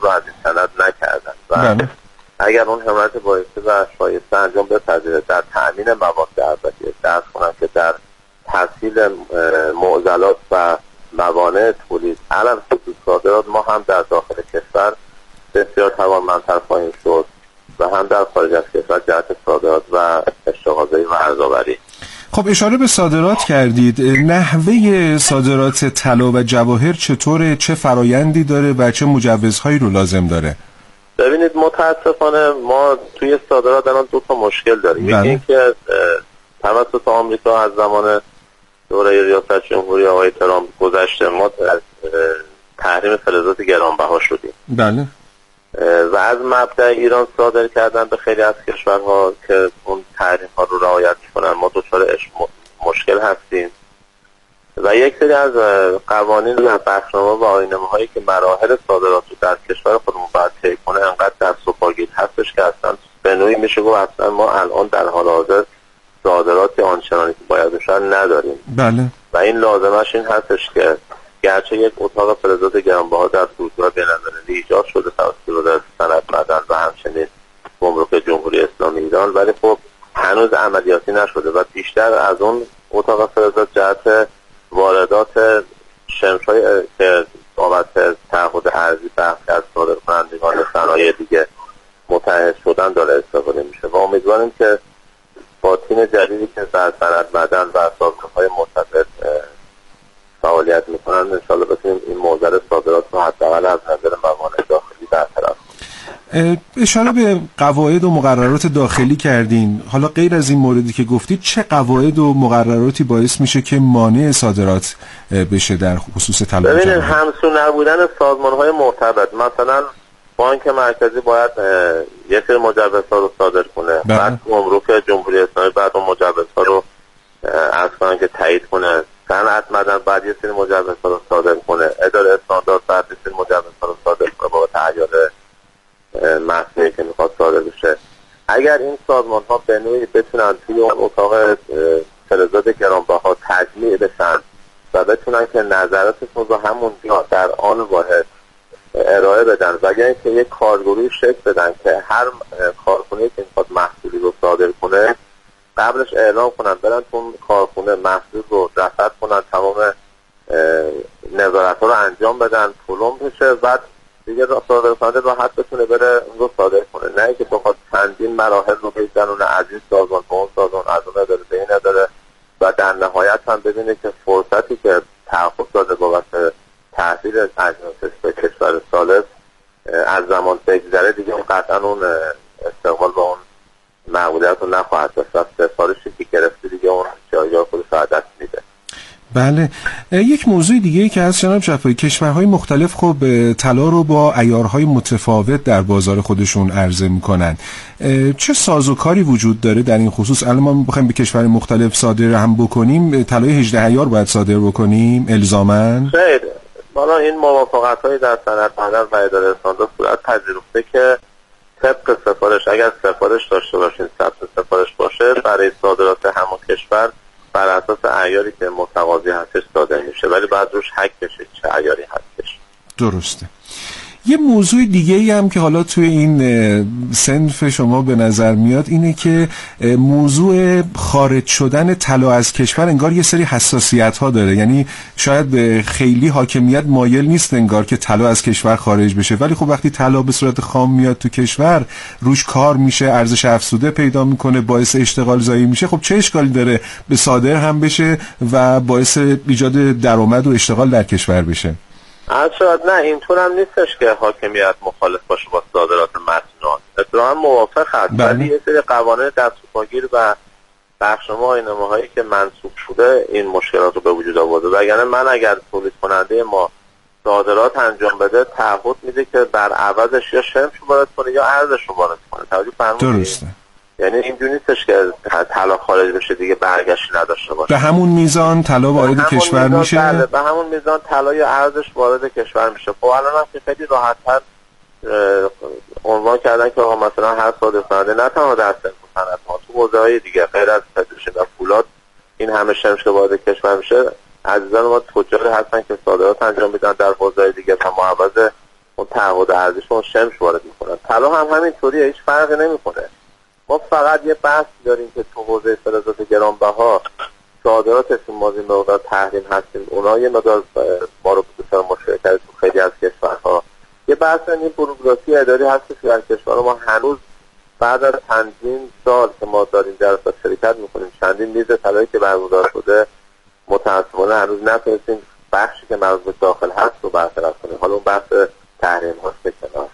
رو از این سند نکردن و اگر اون حمایت بایسته و شایسته انجام بپذیره در تأمین مواد اولیه، درس کنن که در تسهیل معضلات و موانع تولید علل خصوص صادرات ما هم در داخل کشور بسیار توانمندتر خواهیم شد و هم در خارج از کشور جهت صادرات و اشتغالزایی و ارزآوری. خب اشاره به صادرات کردید، نحوه صادرات طلا و جواهر چطوره؟ چه فرایندی داره و چه مجوزهایی رو لازم داره؟ ببینید متاسفانه ما توی صادرات الان دو تا مشکل داریم. یکی اینکه توسط آمریکا از زمان دوره ریاست جمهوری آقای ترامپ گذشته ما از تحریم فلزات گرانبها شدیم. بله. و از مبدأ ایران صادر کردن به خیلی از کشورها که اون تحریم ها رو رعایت کنن ما دچار مشکل هستیم و یک سری از قوانین و بخشنامه‌ها و آیین‌نامه‌هایی که مراحل صادرات رو در کشور خودمون باید طی کنه انقدر دست و پاگیر هستش که اصلا به نوعی میشه گفت اصلا ما الان در حال حاضر صادرات آنچنانی که باید بشه نداریم. بله. و این لازمش این هستش که گرچه یک اتاق فلزات گرانبها در فرودگاه بین‌المللی ایجاد شده توسط وزارت صنعت معدن و همچنین گمرک جمهوری اسلامی ایران، ولی خب هنوز عملیاتی نشده و بیشتر از اون اتاق فلزات جهت واردات شمش‌های که بابت تعهد ارزی برخی از صادرکنندگان صنایع دیگه متحد شدن داره استفاده میشه و امیدواریم که با تیم جدیدی که در صنعت معدن و سازمان‌های مرتبط فعالیت میکنن انشالله بتونیم این موضوع صادرات رو حداقل از نظر موانع داخلی برطرف کنیم. اشاره به قواعد و مقررات داخلی کردین. حالا غیر از این موردی که گفتید چه قواعد و مقرراتی باعث میشه که مانع صادرات بشه در خصوص طلا؟ ببینید همسو نبودن سازمان‌های مرتبط، مثلا بانک مرکزی باید یک سری مجوزها رو صادر کنه، بعد گمرک جمهوری اسلامی بعد اون مجوزها رو عرض کنن که تایید کنه، صنعت معدن بعد یه سری مجوزها رو صادر کنه، اداره استاندارد بعد یه سری مجوزها رو صادر کنه با تعهد محصولی که میخواد صادر بشه. اگر این سازمان ها به نوعی بتونن توی اون اتاق فلزات گرانبها تجمیع بشن و بتونن که نظراتشون رو همونجا در آن واحد ارائه بدن و اگر اینکه یک کارگروهی شکل بدن که هر کارخونه‌ای که میخواد محصولی رو صادر کنه قبلش اعلام کنن، برن تو کارخونه محصول رو رصد کنن، تمام نظارت‌ها رو انجام بدن، پلم بشه، بعد دیگه صادرکننده راحت بتونه بره اون رو صادر کنه، نه اینکه بخواد چندین مراحل رو بگذرونه از این سازمان به اون سازمان، از اون نداره به این نداره و در نهایت هم ببینه که فرصتی که تعهد داده بابت تحویل اجناسش به کشور ثالث از زمان بگذره دیگه اون قطعا اون استقبال با اون معمولیت رو نخواهد داشت و سفارشی که گرفته دیگه اون جایگاه خودش رو دست میده. بله. یک موضوع دیگه که از جناب شفایی، کشورهای مختلف خب طلا رو با عیارهای متفاوت در بازار خودشون عرضه میکنن. چه سازوکاری وجود داره در این خصوص؟ الان ما بخوایم به کشور مختلف صادر هم بکنیم طلای 18 عیار باید صادر بکنیم الزاماً؟ خیر، حالا این موافقت‌های در صنعت معدن و اداره استاندارد صورت پذیرفته که طبق سفارش اگر سفارش داشته باشین ثبت سفارش باشه برای صادرات همون کشور بر اساس عیاری که متقاضی هستش صادر میشه، ولی بعد روش حک بشه چه عیاری هستش. درسته. یه موضوع دیگه ای هم که حالا توی این صنف شما به نظر میاد اینه که موضوع خارج شدن طلا از کشور انگار یه سری حساسیت ها داره، یعنی شاید خیلی حاکمیت مایل نیست انگار که طلا از کشور خارج بشه، ولی خب وقتی طلا به صورت خام میاد تو کشور روش کار میشه، ارزش افزوده پیدا میکنه، باعث اشتغال زایی میشه، خب چه اشکالی داره به صادر هم بشه و باعث ایجاد درآمد و اشتغال در کشور بشه؟ شاید نه اینطور هم نیستش که حاکمیت مخالف باشه با صادرات مصنوعات، اتفاقا موافق هست، ولی یه سری قوانین دست و پاگیر و بخشنامه آیین‌نامه‌هایی که منسوخ شده این مشکلات رو به وجود آورده. وگرنه من اگر تولید کننده ما صادرات انجام بده تعهد میده که بر عوضش یا شمش وارد کنه یا ارزش رو وارد کنه. توجه فرمودید؟ درسته. یعنی اینجوری نیستش که طلا خارج بشه دیگه برگشتی نداشته باشه. به همون میزان طلا وارد کشور میشه. بله، به همون میزان طلا یا ارزش وارد کشور میشه. خب الان هم که خیلی راحت‌تر عنوان کردن که آقا مثلا هر صادرکننده نه تنها در صنعت ما تو حوزه‌های دیگه غیر از پتروشیمی و فولاد این همه شمش که وارد کشور میشه، عزیزان ما تجار هستن که صادرات انجام میدن در حوزه‌های دیگه تا معوض اون تعهد ارزششون شمش وارد میکنن. طلا هم همینطوریه، هیچ فرقی نمیکنه. ما فقط یه بحث داریم که تو حوزه فلزات گرانبها صادراتشون ما این مقدار تحریم هستیم، اونا یه مقدار ما رو بسیار مشارکت تو خیلی از کشورها. یه بحث این بروکراسی اداری هستش که در کشور ما هنوز بعد از چندین سال که ما داریم جلسات شرکت میکنیم، چندین میز طلایی که برگزار شده، متاسفانه هنوز نتونستیم بخشی که مربوط به داخل هست رو برطرف کنیم. حالا اون بحث تحریم هاست به کنار.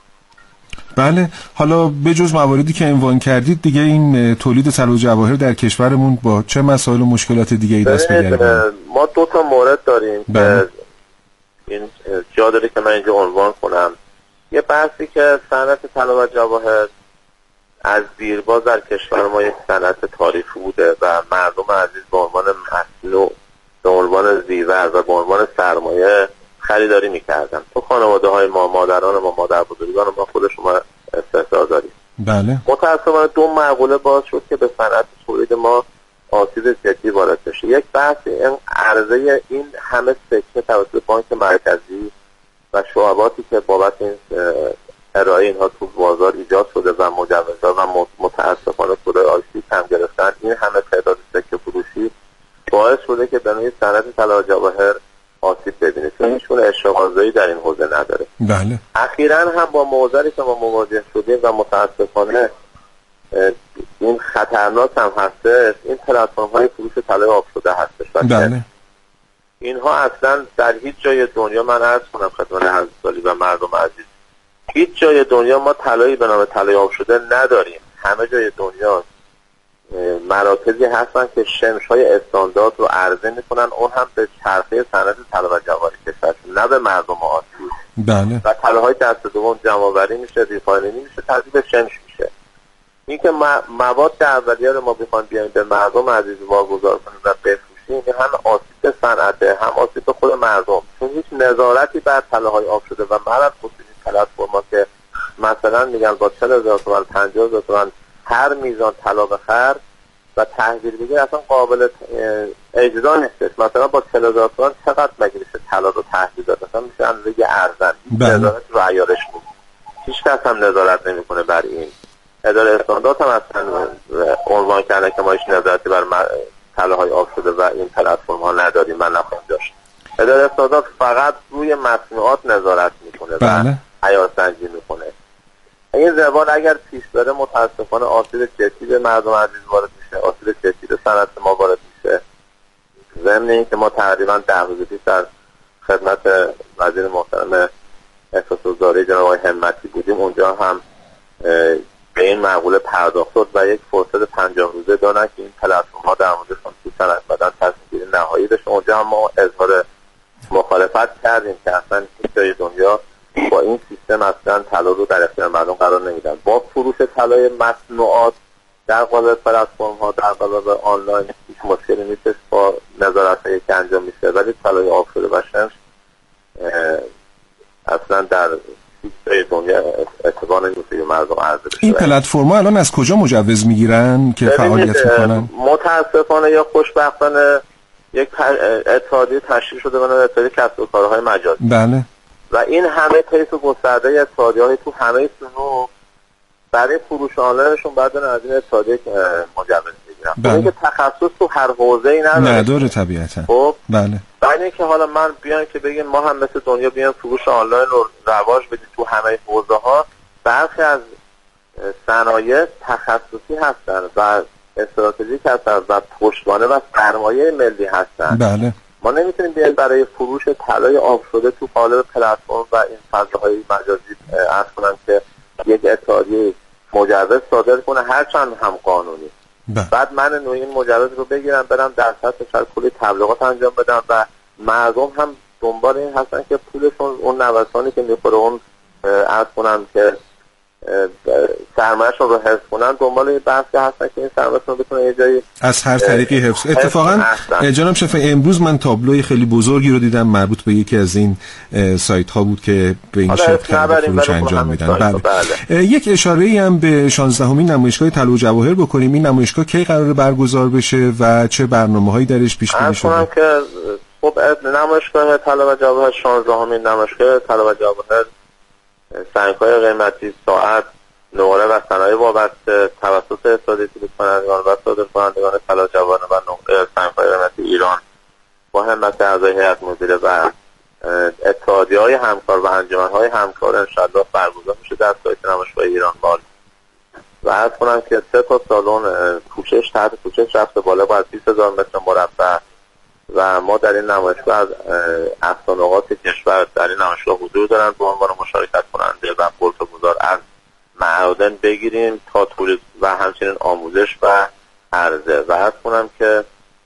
بله، حالا به جز مواردی که عنوان کردید دیگه این تولید طلا و جواهر در کشورمون با چه مسائل و مشکلات دیگه ای دست به گریبان؟ ما 2 تا مورد داریم که این جا داره که من اینجا عنوان کنم. یه بحثی که صنعت طلا و جواهر از دیرباز در کشور ما یک صنعت تاریخی بوده و مردم عزیز به عنوان مصنوع، به عنوان زیور و به عنوان سرمایه خریداری میکردن. تو خانواده های ما، مادران ما، مادر بزرگان ما، خود شما استحضار دارید. بله. متاسفانه 2 مقوله باز شد که به صنعت تولید ما آسیب جدی وارد بشه. یک بحث این عرضه این همه سکه توسط بانک مرکزی و شعباتی که بابت این ارائه اینها تو بازار ایجاد شده و مجوزها و متاسفانه کودای آیسی کم گرفتن، این همه تعداد سکه فروشی باعث شده که بنوی صنعت طلا و جواهر آسیب ببینه، چون هیچگونه اشتغالزایی در این حوزه نداره. بله. اخیراً هم با موضوعی که ما مواجه شدیم و متاسفانه این خطرناک هم هستش، این پلتفرم های فروش طلای آب شده هستش. بله. اینها اصلا در هیچ جای دنیا، من عرض کنم خدمت حضرت و مردم عزیز، هیچ جای دنیا ما طلایی به نام طلای آب شده نداریم. همه جای دنیا مراکزی هستن که شمش های استاندارد رو عرضه میکنن، اون هم به چرخه صنعت طلا و جواهر کشورشون، نه به مردم عادی. بله. و طلاهای دست دوم جمع‌آوری میشه، ریفاینری میشه، تبدیل به شمش میشه. این که مواد اولیه رو ما بخوایم بیایم به مردم عزیز واگذار کنیم و بفروشیم، هم آسیب به صنعته، هم آسیب به خود مردم، چون هیچ نظارتی بر طلاهای آب شده و مرد خصوصی پلتفرما که مثلا میگن با 40,000 تومان 50,000 تومان هر میزان طلا بخر و تحویل بگیر، اصلا قابل اجرا نیستش. مثلا با 40,000 تومان چقدر مگه میشه طلا رو تحویل داد؟ مثلا میشه اندازه ارزن. نظارت رو عیارش بود، هیچ کس هم نظارت نمیکنه بر این. اداره استاندارد هم اصلا عنوان کرده که ما هیچ نظارتی بر طلاهای آب شده و این پلتفرم ها نداریم، من نخواهم داشت. اداره استاندارد فقط روی مصنوعات نظارت میکنه و عیارسنجی میکنه. این روال اگر پیش بره متاسفانه آسیب جدی به مردم عزیز وارد میشه، آسیب جدی به صنعت ما وارد میشه. ضمن این که ما تقریبا 10 روز پیش در خدمت وزیر محترم اقتصادداری جناب آقای همتی بودیم، اونجا هم به این مقوله پرداخت شد و یک فرصت 50 روزه دادن که این پلتفرم ها در موردشون تو صنعت بدن تصمیم گیری نهایی بشه. اونجا هم ما اظهار مخالفت کردیم که اصلا هیچ جای دنیا با این سیستم اصلا طلا رو در اختیار مردم قرار نمیدن. با فروش طلای مصنوعات در قالب پلتفرم ها، در قالب آنلاین هیچ مشکلی نیست با نظارت‌هایی که انجام میشه، ولی طلای آب شده و شمش اصلا در هیچ جای دنیا اتفاق نمیفته مردم عرضه بشه. این پلتفرم‌ها الان از کجا مجوز میگیرن که فعالیت میکنن؟ متاسفانه یا خوشبختانه یک اتحادیه تشکیل شده به نام اتحادیه کسب و کارهای مجازی. بله. و این همه طیف گسترده اتحادیه‌های تو همه صنوع برای فروش آنلاینشون بعد از این اتحادیه مجوز میگیرن. بله. اینکه تخصص تو هر حوزه‌ای نداره طبیعتا. خب بله. بعد اینکه حالا من بیان که بگیم ما هم مثل دنیا بیان فروش آنلاین رو رواج بدیم تو همه حوزه‌ها، برخی از صنایع تخصصی هستن و استراتژیک هستن و پشتوانه و سرمایه ملی هستن. بله. ما نمیتونیم بیایم برای فروش طلای آب شده تو قالب پلتفرم و این فضاهای مجازی عرض کنم که یک اتحادیه مجوز صادر کنه هرچند هم قانونی. بعد من نوعی این مجوز رو بگیرم برم در سطح شهر کلی تبلیغات انجام بدم و مردم هم دنبال این هستن که پولشون اون نوسانی که میخوره اون عرض کنم که سرمایه‌شون رو حفظ کنن، دنبال این بحث هستن که این سرمایه‌شون رو بتونن یه جایی از هر طریقی حفظ. اتفاقا جناب شفیع امروز من تابلوی خیلی بزرگی رو دیدم مربوط به یکی از این سایت ها بود که به این شکل فروش انجام میدن. بله. یک اشاره‌ای هم به 16مین نمایشگاه طلا و جواهر بکنیم. این نمایشگاه کی قراره برگزار بشه و چه برنامه‌هایی درش پیش بینی شده؟ که خب نمایشگاه طلا و جواهر 16مین نمایشگاه طلا و جواهر سنگ‌های قیمتی، ساعت، نقره و صنایع وابسته توسط اتحادیه تولید کنندگان و صادرکنندگان طلا جوانه و نقره سنگ‌های قیمتی ایران با همت اعضای هیئت مدیره و اتحادیه‌های همکار و انجمن‌های همکار انشاءالله برگزار میشه در سایت نمایشگاه ایران مال. و عرض کنم که 3 تا سالن پوشش تحت پوشش رفته بالا با 20,000 متر مربع و ما در این نمایشگاه از افسانه‌ات کشور در این نمایشگاه حضور دارن به عنوان مشارکت کننده و پرتگذار از معادن بگیریم تا تولید و همچنین آموزش و عرضه. و عرض کنم که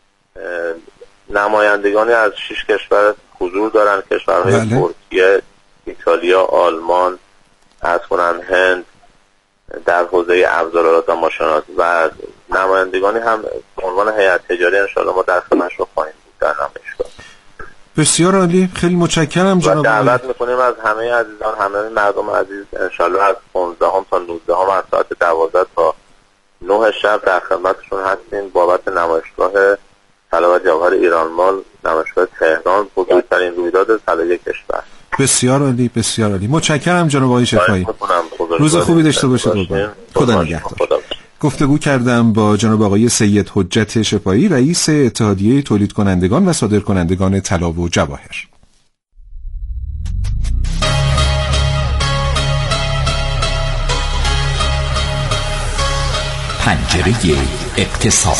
نمایندگانی از 6 کشور حضور دارن، کشورهای ترکیه، ایتالیا، آلمان، عرض کنم هند در حوزه ابزارالات و ماشینات و نمایندگانی هم به عنوان هیئت تجاری انشاءالله ما در خدمتشون خواهیم بود در نمایشگاه. بسیار عالی، خیلی متشکرم جناب. دعوت میکنیم از همه عزیزان، همه مردم عزیز انشاءالله از 15 تا 19 از ساعت 12 تا 9 شب در خدمتشون هستیم بابت نمایشگاه طلا و جواهر ایران مال، نمایشگاه تهران، بزرگترین رویداد طلایی کشور. بسیار عالی، بسیار عالی. متشکرم جناب آقای شفاعی. روز خوبی داشته باشید. خدا نگهدار. گفتگو کردم با جناب آقای سید حجت شفاعی، رئیس اتحادیه تولید کنندگان و صادرکنندگان طلا و جواهر. پنجره اقتصاد.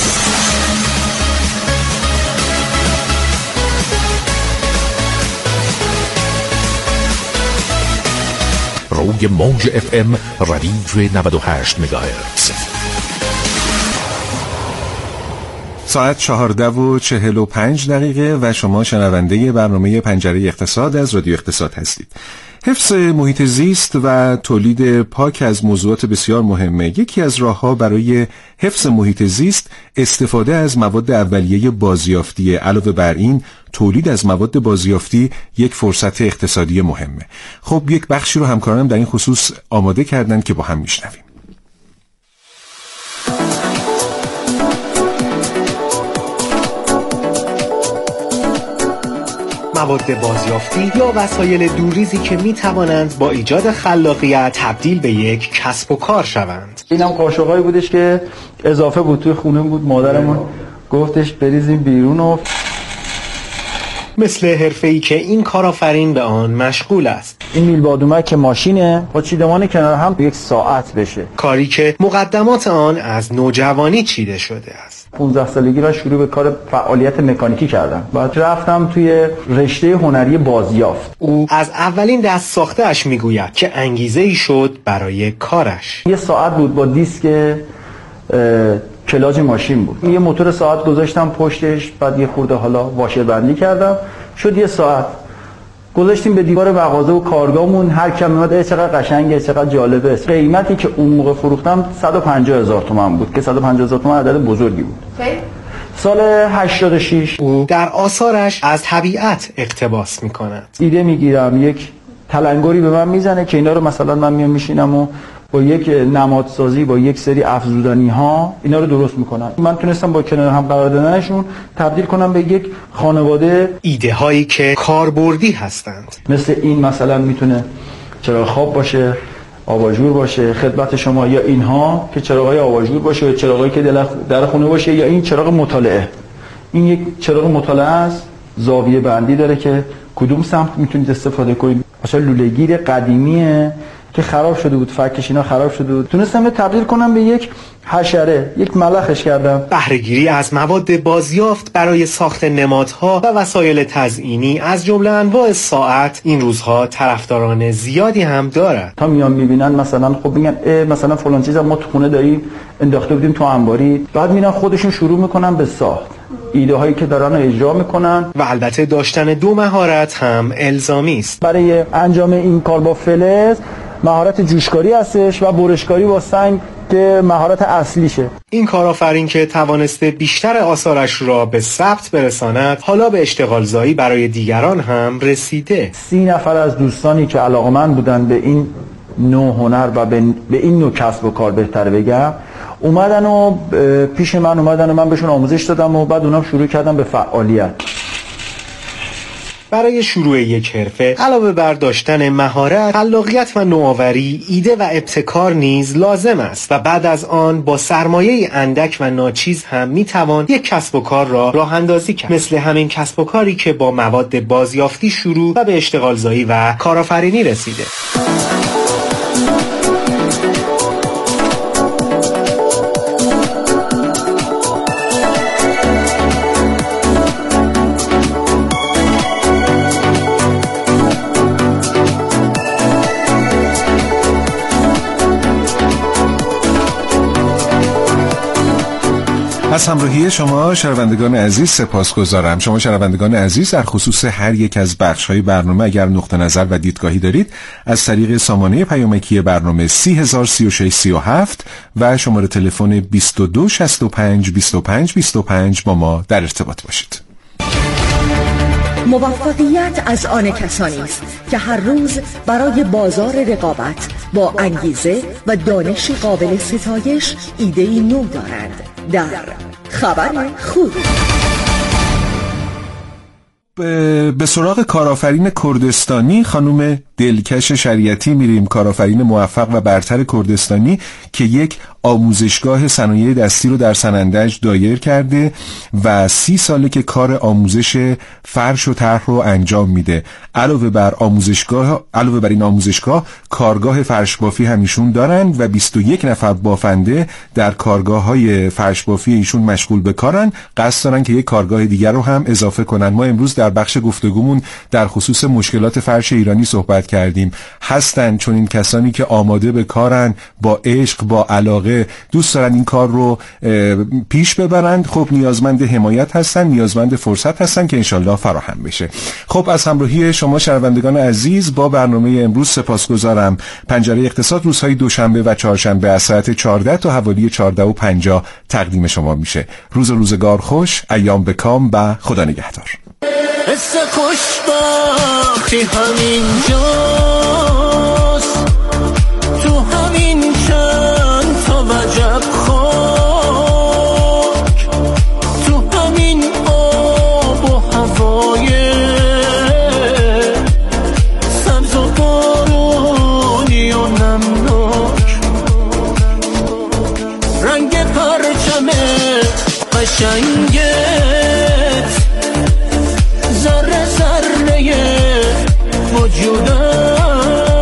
روی موج FM رادیو 98 مگاهرتز. ساعت 14:45 و شما شنونده برنامه پنجره اقتصاد از رادیو اقتصاد هستید. حفظ محیط زیست و تولید پاک از موضوعات بسیار مهمه. یکی از راه‌ها برای حفظ محیط زیست استفاده از مواد اولیه بازیافتی. علاوه بر این تولید از مواد بازیافتی یک فرصت اقتصادی مهمه. خب یک بخشی رو همکارانم در این خصوص آماده کردن که با هم میشنویم. مواد بازیافتی یا وسایل دوریزی که می توانند با ایجاد خلاقیت تبدیل به یک کسب و کار شوند. اینم قاشقایی بودش که اضافه بود توی خونه بود، مادرمون گفتش بریزیم بیرون و مثل حرفه‌ای که این کارآفرین به آن مشغول است. این میل بادومک که ماشینه با چیدمان کنار هم 1 ساعت بشه، کاری که مقدمات آن از نوجوانی چیده شده است. 15 سالگی من شروع به کار فعالیت مکانیکی کردم. بعد رفتم توی رشته هنری بازیافت. او از اولین دست ساخته‌اش میگوید که انگیزه‌ای شد برای کارش. 1 ساعت بود با دیسک کلاج ماشین بود. یه موتور ساعت گذاشتم پشتش، بعد یه خورده حالا واشر بندی کردم، شد 1 ساعت. گذاشتیم به دیوار مغازه و کارگاهمون، هر کم میاد چقدر قشنگه، چقدر جالبه. قیمتی که اون موقع فروختم 150,000 تومان بود که 150,000 تومان عدد بزرگی بود. سال 86 او در آثارش از طبیعت اقتباس می‌کند. ایده میگیرم، یک تلنگری به من میزنه که اینا رو مثلا من میام میشینم و با یک نمادسازی با یک سری افزودنی ها اینا رو درست میکنن. من تونستم با کنار هم قرار دادنشون تبدیل کنم به یک خانواده. ایده هایی که کاربردی هستند. مثل این مثلا میتونه چراغ خواب باشه، آباژور باشه خدمت شما، یا اینها که چراغای آباژور باشه و چراغایی که در خونه باشه، یا این چراغ مطالعه. این یک چراغ مطالعه است، زاویه بندی داره که کدوم سمت میتونید استفاده کنید. مثلا لوله‌گیر قدیمیه که خراب شده بود، فکش اینا خراب شده بود، تونستم تبدیل کنم به یک حشره، یک ملخش کردم. بهره‌گیری از مواد بازیافت برای ساخت نمادها و وسایل تزئینی از جمله انواع ساعت این روزها طرفداران زیادی هم دارد. تا میان میبینن مثلا خب میگن مثلا فلان چیزا ما تو خونه داریم انداخته بودیم تو انباری، بعد میرن خودشون شروع میکنن به ساخت. ایده هایی که دارن اجرا میکنن و البته داشتن 2 مهارت هم الزامی است. برای انجام این کار با فلز مهارت جوشکاری هستش و برشکاری با سنگ که مهارت اصلیشه. این کارآفرین که توانسته بیشتر آثارش را به ثبت برساند، حالا به اشتغالزایی برای دیگران هم رسیده. 30 نفر از دوستانی که علاقمند بودن به این نوع هنر و به این نوع کسب و کار بهتر بگم، اومدن و پیش من بهشون آموزش دادم و بعد اونام شروع کردن به فعالیت. برای شروع یک حرفه علاوه بر داشتن مهارت، خلاقیت و نوآوری، ایده و ابتکار نیز لازم است و بعد از آن با سرمایه اندک و ناچیز هم میتوان یک کسب و کار را راه اندازی کرد، مثل همین کسب و کاری که با مواد بازیافتی شروع و به اشتغالزایی و کارآفرینی رسیده. از همراهی شما شنوندگان عزیز سپاسگزارم. شما شنوندگان عزیز در خصوص هر یک از بخش‌های برنامه اگر نقطه نظر و دیدگاهی دارید از طریق سامانه پیامکی برنامه 303637 و شماره تلفن 22652525 با ما در ارتباط باشید. موفقیت از آن کسانی است که هر روز برای بازار رقابت با انگیزه و دانش قابل ستایش ایده‌ای نو دارند. در خبر خوب به سراغ کارآفرین کردستانی خانم دلکش شریعتی میریم. کارآفرین موفق و برتر کردستانی که یک آموزشگاه صنایع دستی رو در سنندج دایر کرده و 30 ساله که کار آموزش فرش و طرح رو انجام میده. علاوه بر این آموزشگاه کارگاه فرش بافی هم ایشون دارن و 21 نفر بافنده در کارگاه‌های فرش بافی ایشون مشغول به کارن. قصد دارن که یک کارگاه دیگر رو هم اضافه کنن. ما امروز در بخش گفتگومون در خصوص مشکلات فرش ایرانی صحبت کردیم. هستن چون این کسانی که آماده به کارن، با عشق، با علاقه دوست دارن این کار رو پیش ببرند. خب نیازمند حمایت هستن، نیازمند فرصت هستن که انشالله فراهم بشه. خب از همراهی شما شنوندگان عزیز با برنامه امروز سپاسگزارم. پنجره اقتصاد روزهای دوشنبه و چهارشنبه از ساعت 14 تا حوالی 14:50 تقدیم شما میشه. روزگار خوش، ایام به کام و خدا نگهدار. حس خوشبختی همینجاست، تو همین چند تا وجب خاک، تو همین آب و هوای سبز و بارونی و نمناک، رنگ پرچم قشنگت ذره ذره وجودم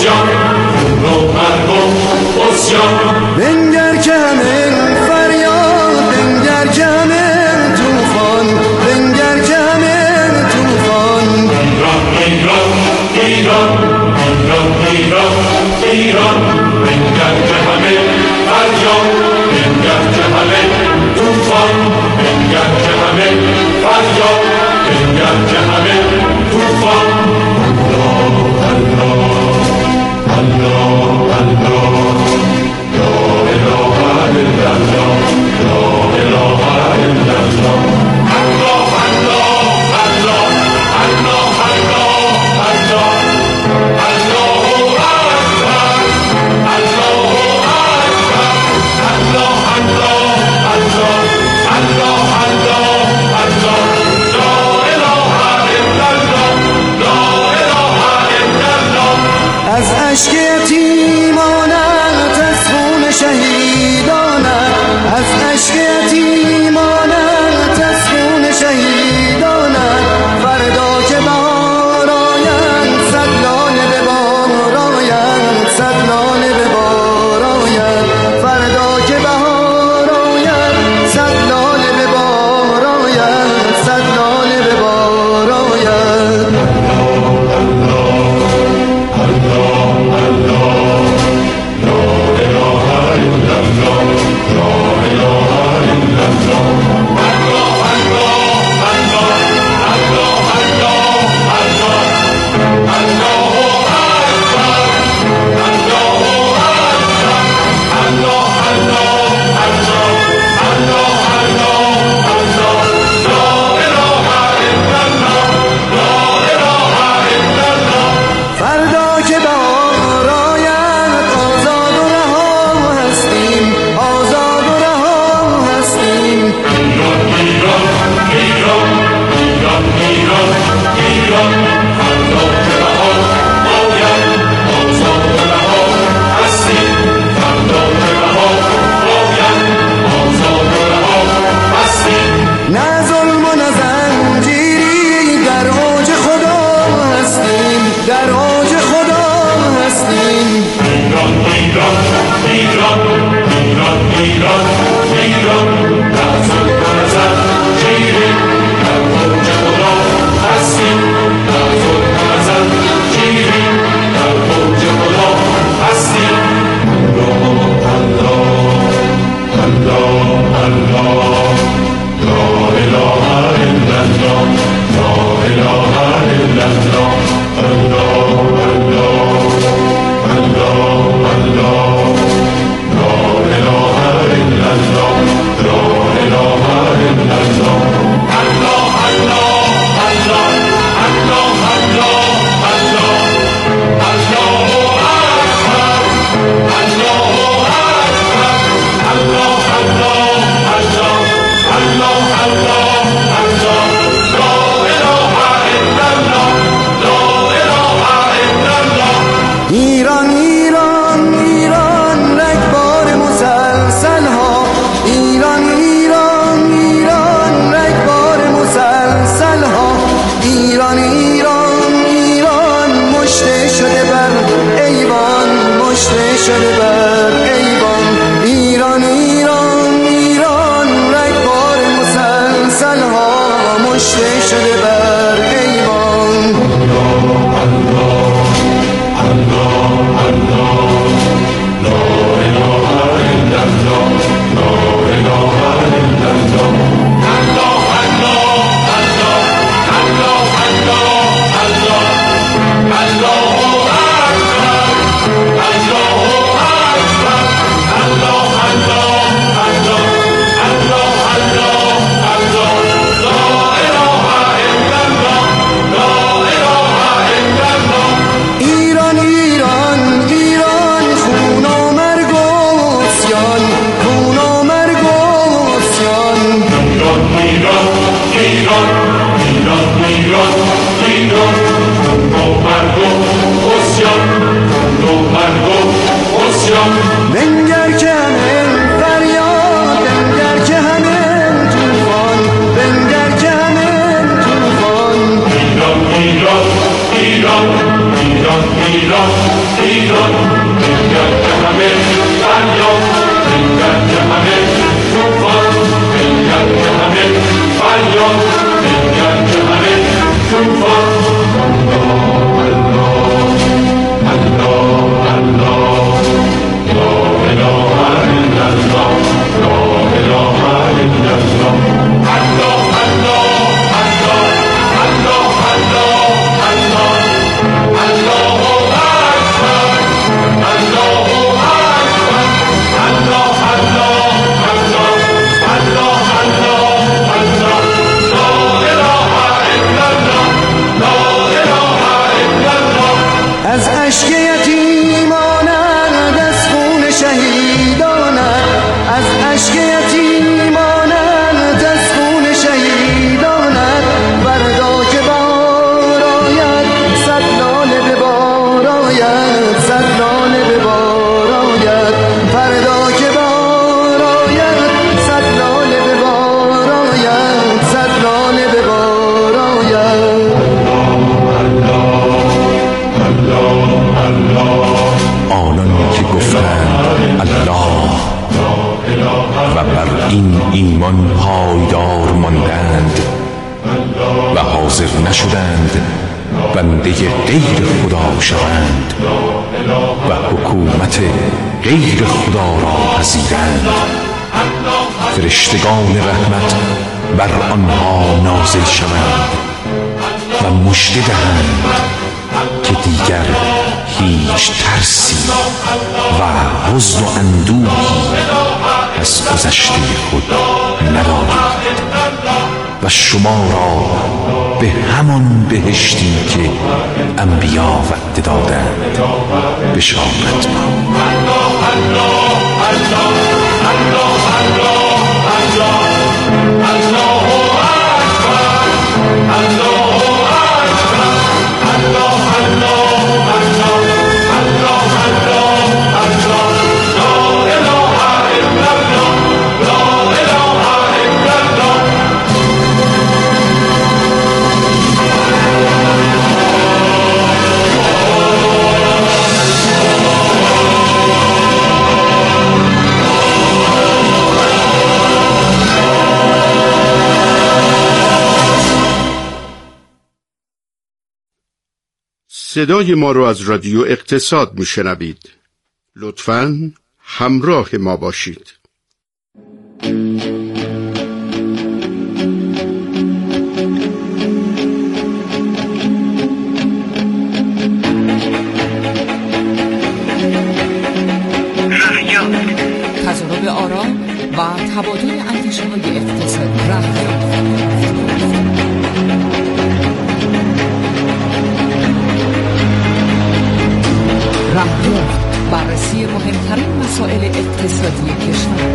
اسیان خون و مرگ و اسیان بنگر که همه فریاد بنگر که همه توفان بنگر که همه توفان ایران ایران ایران ایران ایران ایران بنگر که همه فریاد بنگر که همه توفان بنگر که همه فریاد بنگر که همه توفان الله الله الله لا اله الا الله لا اله الا الله الله الله الله الله الله الله اکبر الله اکبر الله الله الله الله الله الله لا اله الا الله لا اله الا الله از اشک یتیمانت از خون شهیدانت از اشک یتیمانت از خون شهیدانت فردا که بهار آید صد لاله به بار آید صد لاله به بار آید فردا که بهار آید صد لاله به بار آید صد لاله به بار آید فردا که بهار آید آزاد و رها هستیم آزاد و رها هستیم ایران ایران ایران ایران ایران فردا که بهار آید آزاد و رها هستیم فردا که بهار آید آزاد و رها هستیم نه ظلم و نه زنجیری در اوج خدا هستیم در اوج خدا هستیم ایران ایران ایران ایران ایران ایران در ظلم و نه زنجیری در اوج خدا هستیم در ظلم و نه زنجیری در اوج خدا هستیم الله الله الله لا اله الا الله لا اله الا الله الله الله الله الله لا اله الا الله لا اله الا الله الله الله الله الله الله الله الله اکبر الله اکبر الله الله الله الله الله الله لا اله الا الله لا اله الا الله ایران ایران ایران رگبار مسلسل ها ایران ایران ایران رگبار مسلسل ها ایران ایران ایران مشته شده بر ایوان مشته شده بر ایوان ایران ایران ایران رگبار مسلسل ها مشته شده بر ایوان ایران ایران ایران خون و مرگ و عصیان خون و مرگ و عصیان ایران ایران ایران ایران ایران خون و مرگ و عصیان خون و مرگ و عصیان بنگر که همه فریاد بنگر که همه توفان بنگر که همه توفان ایران ایران ایران ایران ایران پایدار ماندند و حاضر نشدند بنده غیر خدا شوند و حکومت غیر خدا را پذیرند. فرشتگان رحمت بر آنها نازل شوند و مژده دهند که دیگر هیچ ترسی و حزن و اندوهی از گذشته خود ندارید و شما را به همان بهشتی که انبیا وعده دادند بشارت صدای ما رو از رادیو اقتصاد میشنوید. لطفاً همراه ما باشید. تضارب آرا و تبادل اندیشه‌های اقتصادی رهیافت بررسی مهمترین مسائل اقتصادی کشور.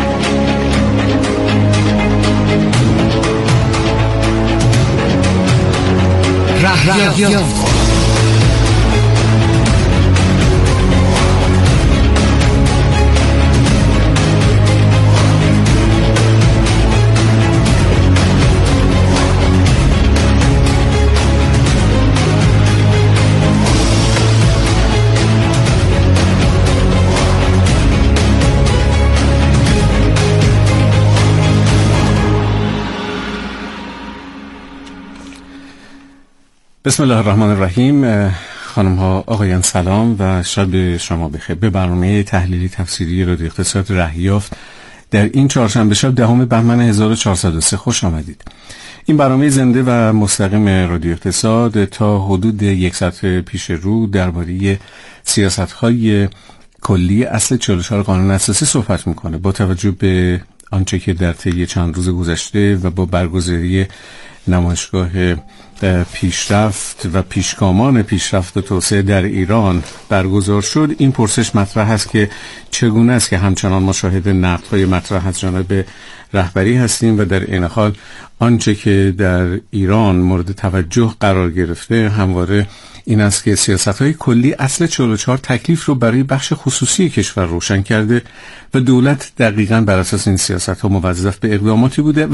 رهیافت بسم الله الرحمن الرحیم. خانم ها آقایان سلام و شب شما بخیر. به برنامه تحلیلی تفسیری رادیو اقتصاد رهیافت در این چهارشنبه شب 10 بهمن 1403 خوش آمدید. این برنامه زنده و مستقیم رادیو اقتصاد تا حدود یک ساعت پیش رو درباره سیاست‌های کلی اصل 44 قانون اساسی صحبت میکنه. با توجه به آنچه که در طی چند روز گذشته و با برگزاری نمایشگاه پیشرفت و پیشگامان پیشرفت و توسعه در ایران برگزار شد، این پرسش مطرح است که چگونه است که همچنان مشاهده نقدهای مطرح از جانب رهبری هستیم و در این حال آنچه که در ایران مورد توجه قرار گرفته همواره این است که سیاست‌های کلی اصل 44 تکلیف رو برای بخش خصوصی کشور روشن کرده و دولت دقیقاً بر اساس این سیاست‌ها موظف به اقداماتی بوده